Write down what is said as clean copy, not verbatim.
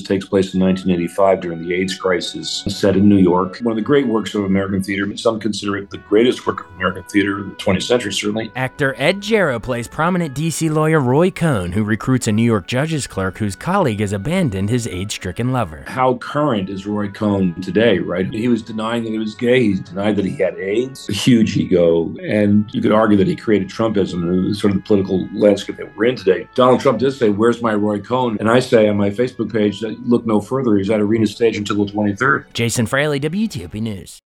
This takes place in 1985 during the AIDS crisis, set in New York. One of the great works of American theater. Some consider it the greatest work of American theater in the 20th century, certainly. Actor Ed Jarrow plays prominent D.C. lawyer Roy Cohn, who recruits a New York judge's clerk whose colleague has abandoned his AIDS-stricken lover. How current is Roy Cohn today, right? He was denying that he was gay. He denied that he had AIDS. A huge ego. And you could argue that he created Trumpism, sort of the political landscape that we're in today. Donald Trump did say, "Where's my Roy Cohn?" And I say on my Facebook page that look no further. He's at Arena Stage until the 23rd. Jason Fraley, WTOP News.